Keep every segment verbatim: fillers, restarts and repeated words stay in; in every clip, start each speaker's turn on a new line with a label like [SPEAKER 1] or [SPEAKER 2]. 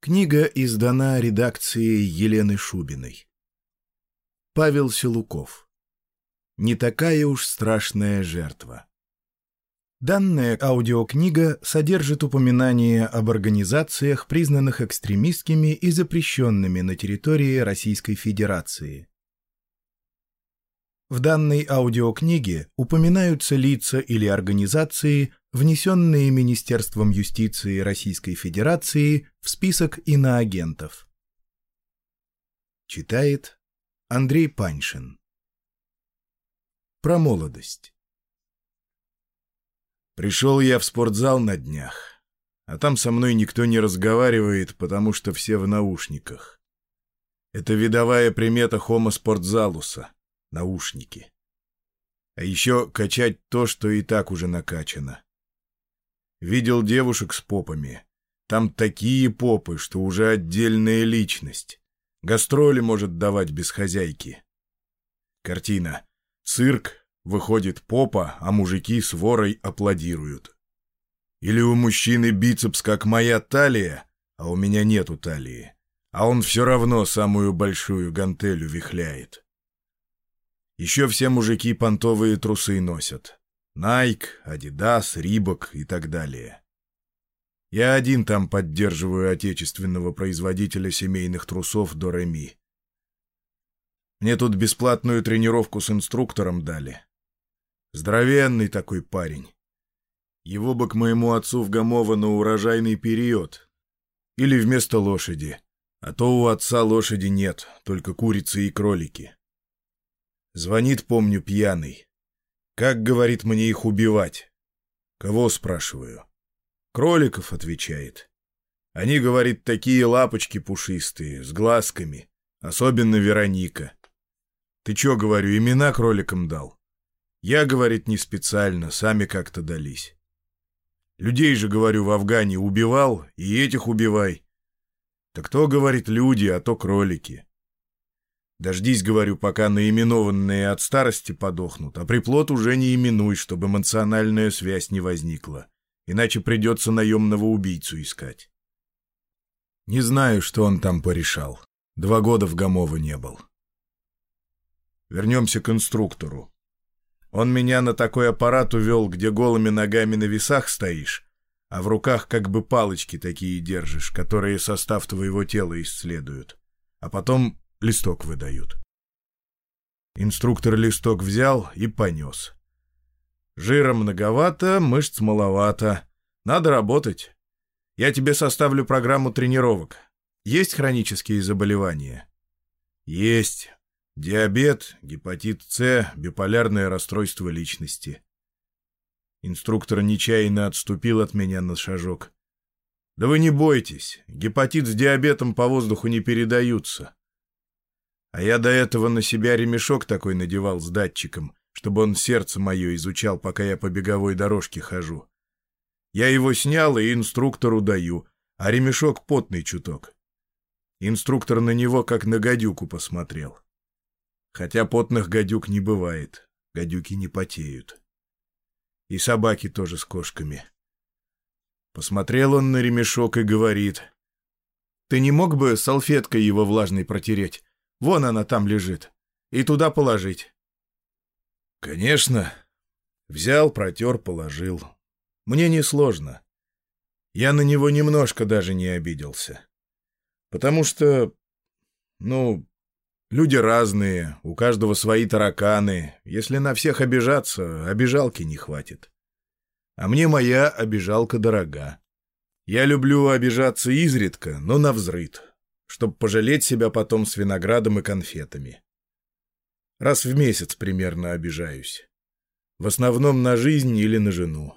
[SPEAKER 1] Книга издана редакцией Елены Шубиной. Павел Силуков. Не такая уж страшная жертва. Данная аудиокнига содержит упоминания об организациях, признанных экстремистскими и запрещенными на территории Российской Федерации. В данной аудиокниге упоминаются лица или организации, внесенные Министерством юстиции Российской Федерации в список иноагентов. Читает Андрей Паньшин. Про молодость. Пришел я в спортзал на днях, а там со мной никто не разговаривает, потому что все в наушниках. Это видовая примета хомо спортзалуса — наушники. А еще качать то, что и так уже накачано. Видел девушек с попами. Там такие попы, что уже отдельная личность. Гастроли может давать без хозяйки. Картина. Цирк, выходит попа, а мужики с ворой аплодируют. Или у мужчины бицепс, как моя талия, а у меня нету талии. А он все равно самую большую гантель увихляет. Еще все мужики понтовые трусы носят. Nike, Adidas, Reebok и так далее. Я один там поддерживаю отечественного производителя семейных трусов До-Ре-Ми. Мне тут бесплатную тренировку с инструктором дали. Здоровенный такой парень. Его бы к моему отцу в Гамово на урожайный период. Или вместо лошади. А то у отца лошади нет, только курицы и кролики. Звонит, помню, пьяный. Как, говорит, мне их убивать? Кого, спрашиваю? Кроликов, отвечает. Они, говорит, такие лапочки пушистые, с глазками. Особенно Вероника. Ты чё, говорю, имена кроликам дал? Я, говорит, не специально, сами как-то дались. Людей же, говорю, в Афгане убивал, и этих убивай. Так кто, говорит, люди, а то кролики. Дождись, говорю, пока наименованные от старости подохнут, а приплод уже не именуй, чтобы эмоциональная связь не возникла, иначе придется наемного убийцу искать. Не знаю, что он там порешал. Два года в Гамово не был. Вернемся к инструктору. Он меня на такой аппарат увел, где голыми ногами на весах стоишь, а в руках как бы палочки такие держишь, которые состав твоего тела исследуют, а потом листок выдают. Инструктор листок взял и понес. Жира многовато, мышц маловато. Надо работать. Я тебе составлю программу тренировок. Есть хронические заболевания? Есть. Диабет, гепатит С, биполярное расстройство личности. Инструктор нечаянно отступил от меня на шажок. Да вы не бойтесь, гепатит с диабетом по воздуху не передаются. А я до этого на себя ремешок такой надевал с датчиком, чтобы он сердце мое изучал, пока я по беговой дорожке хожу. Я его снял и инструктору даю, а ремешок потный чуток. Инструктор на него как на гадюку посмотрел. Хотя потных гадюк не бывает, гадюки не потеют. И собаки тоже с кошками. Посмотрел он на ремешок и говорит: «Ты не мог бы салфеткой его влажной протереть? Вон она там лежит. И туда положить». Конечно. Взял, протер, положил. Мне несложно. Я на него немножко даже не обиделся. Потому что, ну, люди разные, у каждого свои тараканы. Если на всех обижаться, обижалки не хватит. А мне моя обижалка дорога. Я люблю обижаться изредка, но навзрыд, чтобы пожалеть себя потом с виноградом и конфетами. Раз в месяц примерно обижаюсь. В основном на жизнь или на жену.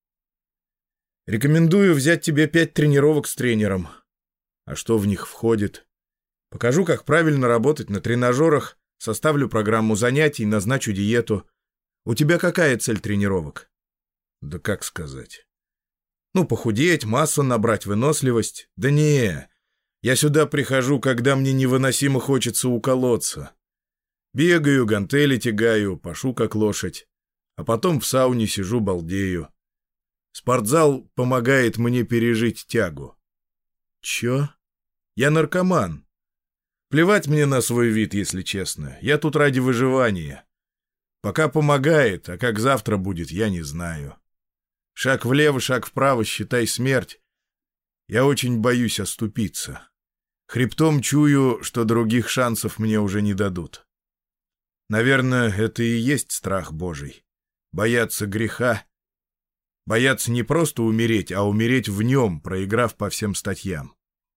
[SPEAKER 1] Рекомендую взять тебе пять тренировок с тренером. А что в них входит? Покажу, как правильно работать на тренажерах, составлю программу занятий, назначу диету. У тебя какая цель тренировок? Да как сказать? Ну, похудеть, массу набрать, выносливость. Да не, я сюда прихожу, когда мне невыносимо хочется уколоться. Бегаю, гантели тягаю, пашу как лошадь. А потом в сауне сижу, балдею. Спортзал помогает мне пережить тягу. Чё? Я наркоман. Плевать мне на свой вид, если честно. Я тут ради выживания. Пока помогает, а как завтра будет, я не знаю. Шаг влево, шаг вправо, считай смерть. Я очень боюсь оступиться. Хребтом чую, что других шансов мне уже не дадут. Наверное, это и есть страх Божий. Бояться греха. Бояться не просто умереть, а умереть в нем, проиграв по всем статьям.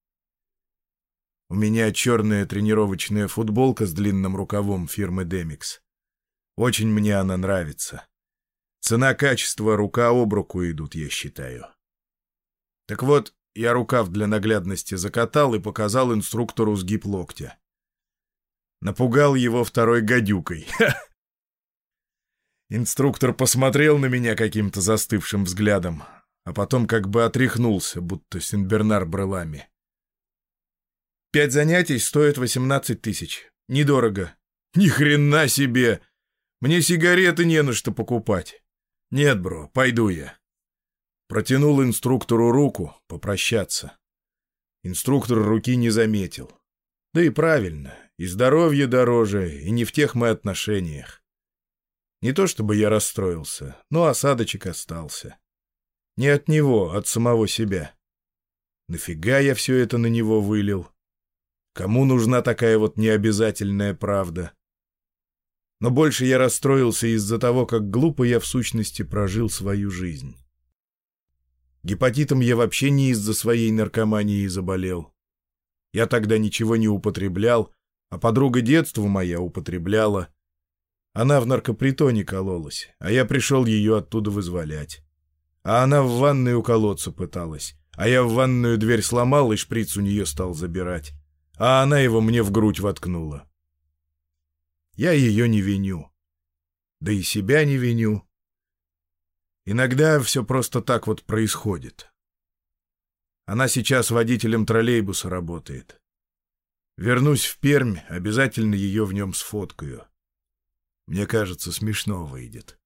[SPEAKER 1] У меня черная тренировочная футболка с длинным рукавом фирмы Демикс. Очень мне она нравится. Цена-качество рука об руку идут, я считаю. Так вот, я рукав для наглядности закатал и показал инструктору сгиб локтя. Напугал его второй гадюкой. Инструктор посмотрел на меня каким-то застывшим взглядом, а потом как бы отряхнулся, будто Сенбернар брылами. Пять занятий стоят восемнадцать тысяч. Недорого. Ни хрена себе! Мне сигареты не на что покупать. Нет, бро, пойду я. Протянул инструктору руку, попрощаться. Инструктор руки не заметил. Да и правильно, и здоровье дороже, и не в тех мы отношениях. Не то чтобы я расстроился, но осадочек остался. Не от него, от самого себя. Нафига я все это на него вылил? Кому нужна такая вот необязательная правда? Но больше я расстроился из-за того, как глупо я в сущности прожил свою жизнь. Гепатитом я вообще не из-за своей наркомании заболел. Я тогда ничего не употреблял, а подруга детства моя употребляла. Она в наркопритоне кололась, а я пришел ее оттуда вызволять. А она в ванной у колодца пыталась, а я в ванную дверь сломал и шприц у нее стал забирать, а она его мне в грудь воткнула. Я ее не виню. Да и себя не виню. Иногда все просто так вот происходит. Она сейчас водителем троллейбуса работает. Вернусь в Пермь, обязательно ее в нем сфоткаю. Мне кажется, смешно выйдет.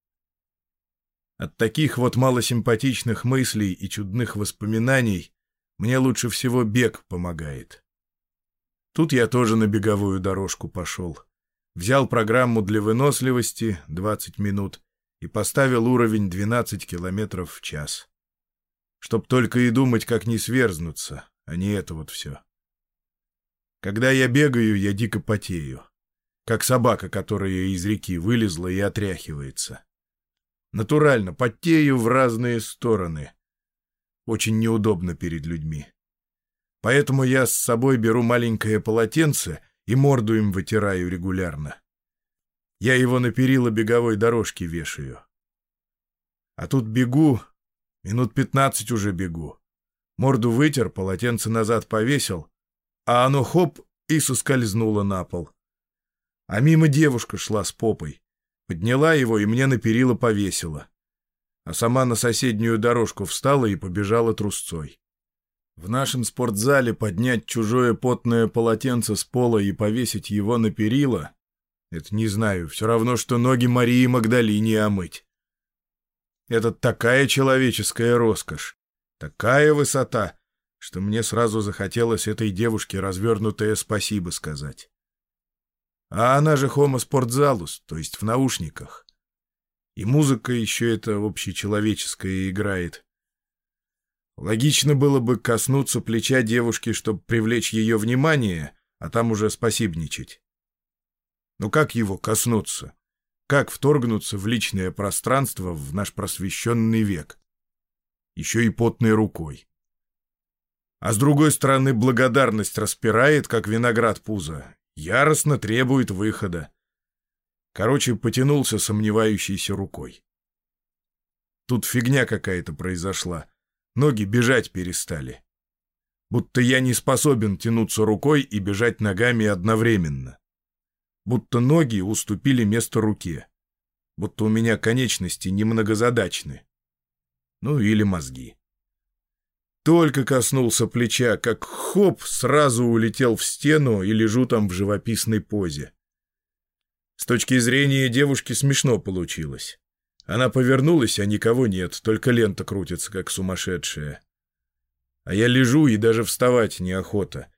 [SPEAKER 1] От таких вот малосимпатичных мыслей и чудных воспоминаний мне лучше всего бег помогает. Тут я тоже на беговую дорожку пошел. Взял программу для выносливости двадцать минут и поставил уровень двенадцать километров в час. Чтоб только и думать, как не сверзнуться, а не это вот все. Когда я бегаю, я дико потею. Как собака, которая из реки вылезла и отряхивается. Натурально потею в разные стороны. Очень неудобно перед людьми. Поэтому я с собой беру маленькое полотенце и морду им вытираю регулярно. Я его на перила беговой дорожки вешаю. А тут бегу, минут пятнадцать уже бегу. Морду вытер, полотенце назад повесил, а оно хоп и соскользнуло на пол. А мимо девушка шла с попой. Подняла его и мне на перила повесила. А сама на соседнюю дорожку встала и побежала трусцой. В нашем спортзале поднять чужое потное полотенце с пола и повесить его на перила — это, не знаю, все равно, что ноги Марии Магдалине омыть. Это такая человеческая роскошь, такая высота, что мне сразу захотелось этой девушке развернутое спасибо сказать. А она же homo sportzalus, то есть в наушниках. И музыка еще эта общечеловеческая играет. Логично было бы коснуться плеча девушки, чтобы привлечь ее внимание, а там уже спасибничать. Но как его коснуться? Как вторгнуться в личное пространство в наш просвещенный век? Еще и потной рукой. А с другой стороны, благодарность распирает, как виноград пузо, яростно требует выхода. Короче, потянулся сомневающейся рукой. Тут фигня какая-то произошла. Ноги бежать перестали. Будто я не способен тянуться рукой и бежать ногами одновременно. Будто ноги уступили место руке. Будто у меня конечности немногозадачны. Ну или мозги. Только коснулся плеча, как хоп, сразу улетел в стену и лежу там в живописной позе. С точки зрения девушки смешно получилось. Она повернулась, а никого нет, только лента крутится, как сумасшедшая. А я лежу, и даже вставать неохота.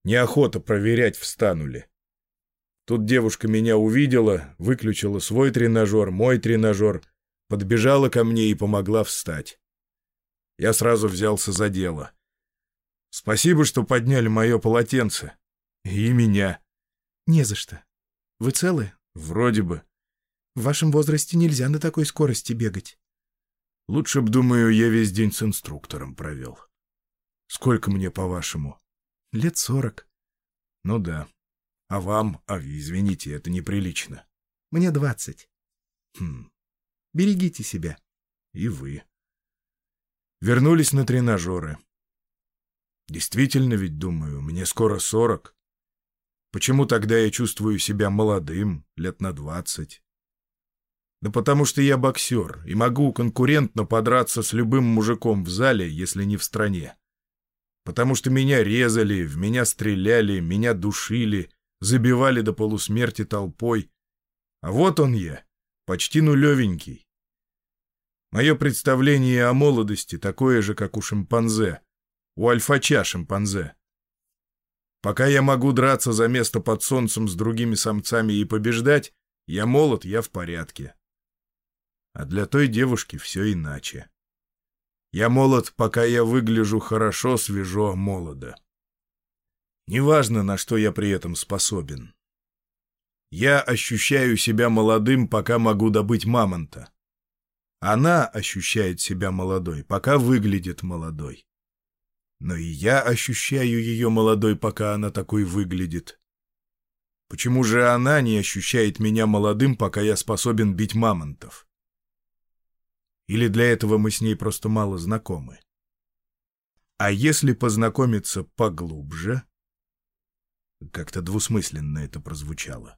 [SPEAKER 1] Неохота проверять, встану ли. Тут девушка меня увидела, выключила свой тренажер, мой тренажер, подбежала ко мне и помогла встать. Я сразу взялся за дело. Спасибо, что подняли мое полотенце. И меня.
[SPEAKER 2] Не за что. Вы целы?
[SPEAKER 1] Вроде бы.
[SPEAKER 2] В вашем возрасте нельзя на такой скорости бегать.
[SPEAKER 1] Лучше б, думаю, я весь день с инструктором провел. Сколько мне, по-вашему?
[SPEAKER 2] Лет сорок.
[SPEAKER 1] Ну да. А вам? А, извините, это неприлично.
[SPEAKER 2] Мне двадцать.
[SPEAKER 1] Хм.
[SPEAKER 2] Берегите себя.
[SPEAKER 1] И вы. Вернулись на тренажеры. Действительно ведь, думаю, мне скоро сорок. Почему тогда я чувствую себя молодым, лет на двадцать? Да потому что я боксер и могу конкурентно подраться с любым мужиком в зале, если не в стране. Потому что меня резали, в меня стреляли, меня душили, забивали до полусмерти толпой. А вот он я, почти нулевенький. Мое представление о молодости такое же, как у шимпанзе, у альфача шимпанзе. Пока я могу драться за место под солнцем с другими самцами и побеждать, я молод, я в порядке. А для той девушки все иначе. Я молод, пока я выгляжу хорошо, свежо, молодо. Неважно, на что я при этом способен. Я ощущаю себя молодым, пока могу добыть мамонта. Она ощущает себя молодой, пока выглядит молодой. Но и я ощущаю ее молодой, пока она такой выглядит. Почему же она не ощущает меня молодым, пока я способен бить мамонтов? Или для этого мы с ней просто мало знакомы? А если познакомиться поглубже? Как-то двусмысленно это прозвучало.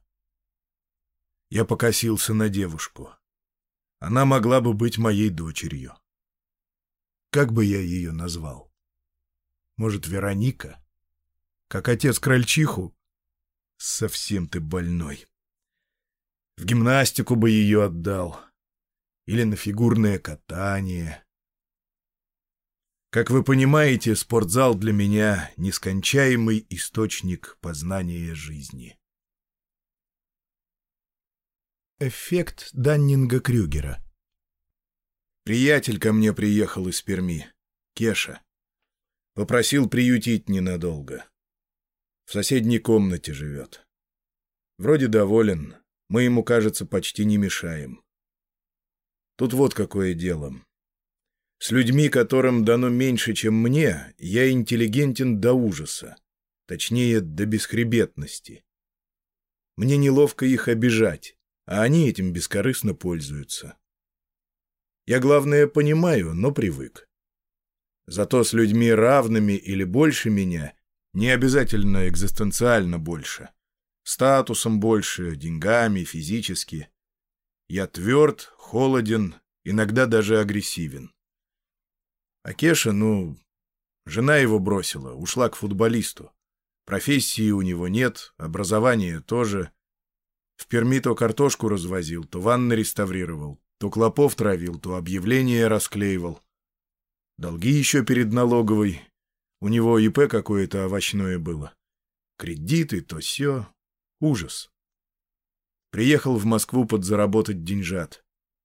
[SPEAKER 1] Я покосился на девушку. Она могла бы быть моей дочерью. Как бы я ее назвал? Может, Вероника? Как отец крольчиху? Совсем ты больной. В гимнастику бы ее отдал. Или на фигурное катание. Как вы понимаете, спортзал для меня — нескончаемый источник познания жизни. Эффект Даннинга-Крюгера. Приятель ко мне приехал из Перми, Кеша. Попросил приютить ненадолго. В соседней комнате живет. Вроде доволен, мы ему, кажется, почти не мешаем. Тут вот какое дело. С людьми, которым дано меньше, чем мне, я интеллигентен до ужаса. Точнее, до бесхребетности. Мне неловко их обижать, а они этим бескорыстно пользуются. Я, главное, понимаю, но привык. Зато с людьми равными или больше меня, не обязательно экзистенциально больше, статусом больше, деньгами, физически, я тверд, холоден, иногда даже агрессивен. А Кеша, ну, жена его бросила, ушла к футболисту. Профессии у него нет, образования тоже. В Перми то картошку развозил, то ванны реставрировал, то клопов травил, то объявления расклеивал. Долги еще перед налоговой. У него ИП какое-то овощное было. Кредиты, то сё. Ужас. Приехал в Москву подзаработать деньжат.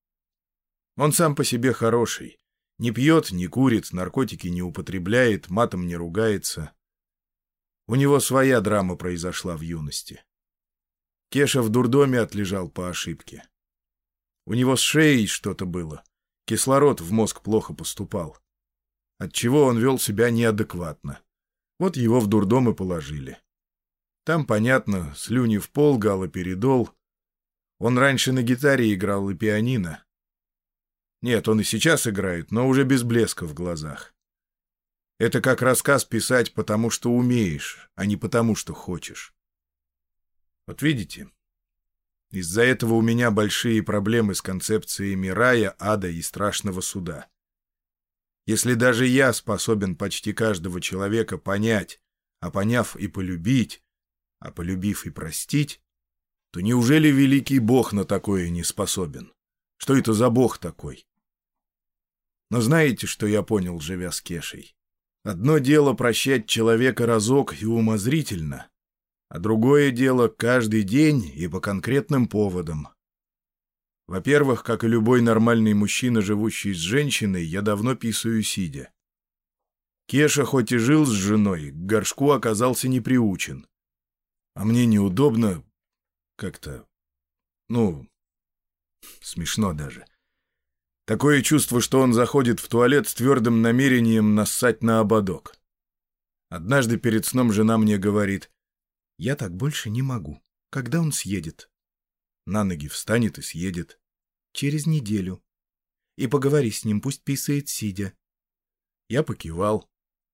[SPEAKER 1] Он сам по себе хороший. Не пьет, не курит, наркотики не употребляет, матом не ругается. У него своя драма произошла в юности. Кеша в дурдоме отлежал по ошибке. У него с шеей что-то было. Кислород в мозг плохо поступал. Отчего он вел себя неадекватно. Вот его в дурдом и положили. Там, понятно, слюни в пол, галоперидол. Он раньше на гитаре играл и пианино. Нет, он и сейчас играет, но уже без блеска в глазах. Это как рассказ писать потому, что умеешь, а не потому, что хочешь. Вот видите, из-за этого у меня большие проблемы с концепциями рая, ада и страшного суда. Если даже я способен почти каждого человека понять, а поняв и полюбить, а полюбив и простить, то неужели великий Бог на такое не способен? Что это за Бог такой? Но знаете, что я понял, живя с Кешей? Одно дело прощать человека разок и умозрительно, а другое дело каждый день и по конкретным поводам. Во-первых, как и любой нормальный мужчина, живущий с женщиной, я давно писаю сидя. Кеша хоть и жил с женой, к горшку оказался не приучен. А мне неудобно как-то... Ну, смешно даже. Такое чувство, что он заходит в туалет с твердым намерением нассать на ободок. Однажды перед сном жена мне говорит: «Я так больше не могу. Когда он съедет?» На ноги встанет и съедет. «Через неделю. И поговори с ним, пусть писает сидя». Я покивал.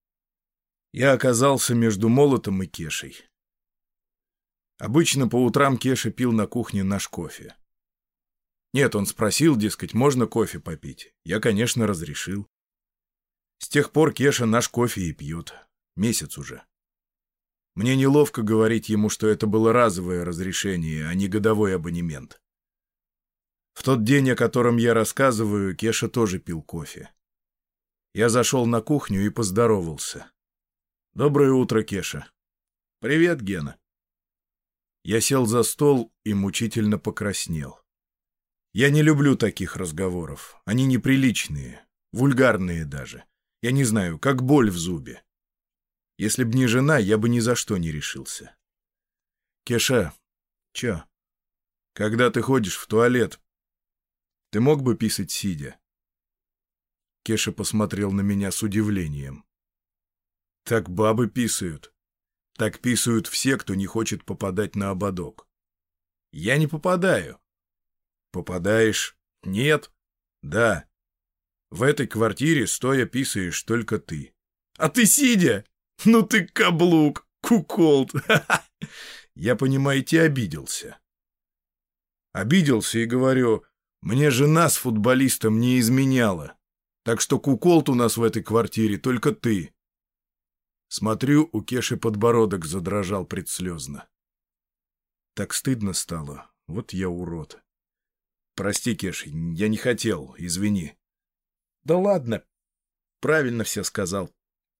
[SPEAKER 1] Я оказался между Молотом и Кешей. Обычно по утрам Кеша пил на кухне наш кофе. Нет, он спросил, дескать, можно кофе попить. Я, конечно, разрешил. С тех пор Кеша наш кофе и пьет. Месяц уже. Мне неловко говорить ему, что это было разовое разрешение, а не годовой абонемент. В тот день, о котором я рассказываю, Кеша тоже пил кофе. Я зашел на кухню и поздоровался. «Доброе утро, Кеша». «Привет, Гена». Я сел за стол и мучительно покраснел. Я не люблю таких разговоров. Они неприличные, вульгарные даже. Я не знаю, как боль в зубе. Если б не жена, я бы ни за что не решился. «Кеша, чё? Когда ты ходишь в туалет, ты мог бы писать сидя?» Кеша посмотрел на меня с удивлением. «Так бабы писают. Так писают все, кто не хочет попадать на ободок». «Я не попадаю». «Попадаешь?» «Нет». «Да. В этой квартире стоя писаешь только ты». «А ты сидя? Ну ты каблук, куколд!» Я, понимаете, обиделся. Обиделся и говорю: «Мне жена с футболистом не изменяла, так что куколд у нас в этой квартире только ты». Смотрю, у Кеши подбородок задрожал предслезно. Так стыдно стало. Вот я урод. «Прости, Кеш, я не хотел, извини». «Да ладно, правильно все сказал.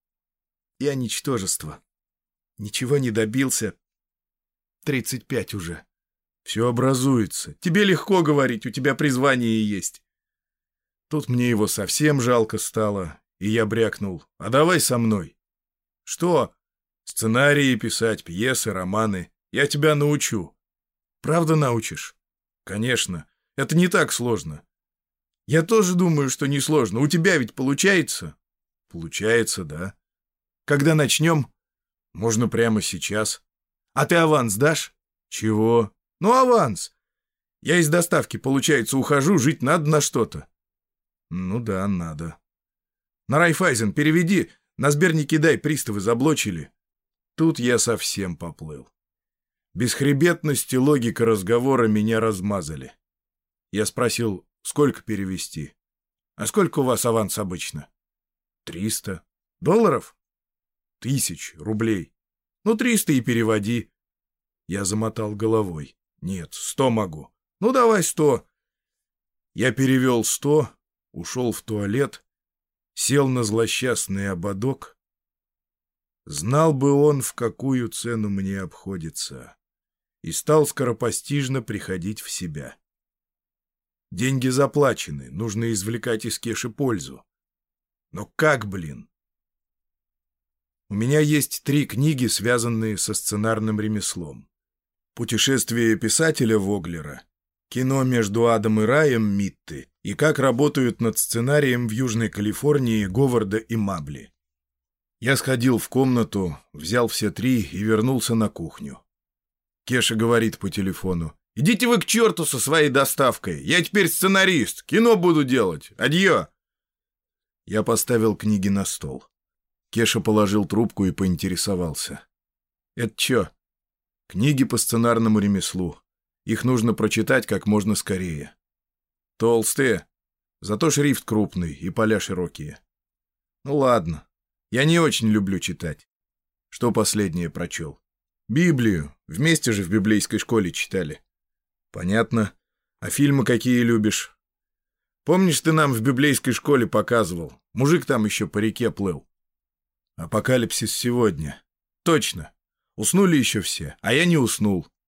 [SPEAKER 1] Я ничтожество. Ничего не добился. Тридцать пять уже. Все образуется. Тебе легко говорить, у тебя призвание есть». Тут мне его совсем жалко стало, и я брякнул: «А давай со мной». «Что?» «Сценарии писать, пьесы, романы. Я тебя научу». «Правда научишь?» «Конечно. Это не так сложно». «Я тоже думаю, что не сложно. У тебя ведь получается?» «Получается, да». «Когда начнем?» «Можно прямо сейчас». «А ты аванс дашь?» «Чего?» «Ну, аванс. Я из доставки, получается, ухожу, жить надо на что-то». «Ну да, надо». «На Райфайзен переведи, на Сбер не кидай, приставы заблочили». Тут я совсем поплыл. Бесхребетность и логика разговора меня размазали. Я спросил: сколько перевести? «А сколько у вас аванс обычно?» «Триста». «Долларов?» «Тысяч рублей». «Ну, триста и переводи». Я замотал головой. «Нет, сто могу». «Ну, давай сто». Я перевел сто, ушел в туалет, сел на злосчастный ободок. Знал бы он, в какую цену мне обходится, и стал скоропостижно приходить в себя. Деньги заплачены, нужно извлекать из Кеши пользу. Но как, блин? У меня есть три книги, связанные со сценарным ремеслом. «Путешествие писателя Воглера», «Кино между адом и раем» Митты и «Как работают над сценарием в Южной Калифорнии» Говарда и Мабли. Я сходил в комнату, взял все три и вернулся на кухню. Кеша говорит по телефону: «Идите вы к черту со своей доставкой! Я теперь сценарист, кино буду делать! Адьё!» Я поставил книги на стол. Кеша положил трубку и поинтересовался: «Это чё?» «Книги по сценарному ремеслу. Их нужно прочитать как можно скорее. Толстые, зато шрифт крупный и поля широкие». «Ну ладно, я не очень люблю читать». «Что последнее прочел?» «Библию. Вместе же в библейской школе читали». «Понятно. А фильмы какие любишь?» «Помнишь, ты нам в библейской школе показывал? Мужик там еще по реке плыл». Апокалипсис сегодня. Точно. Уснули еще все, а я не уснул.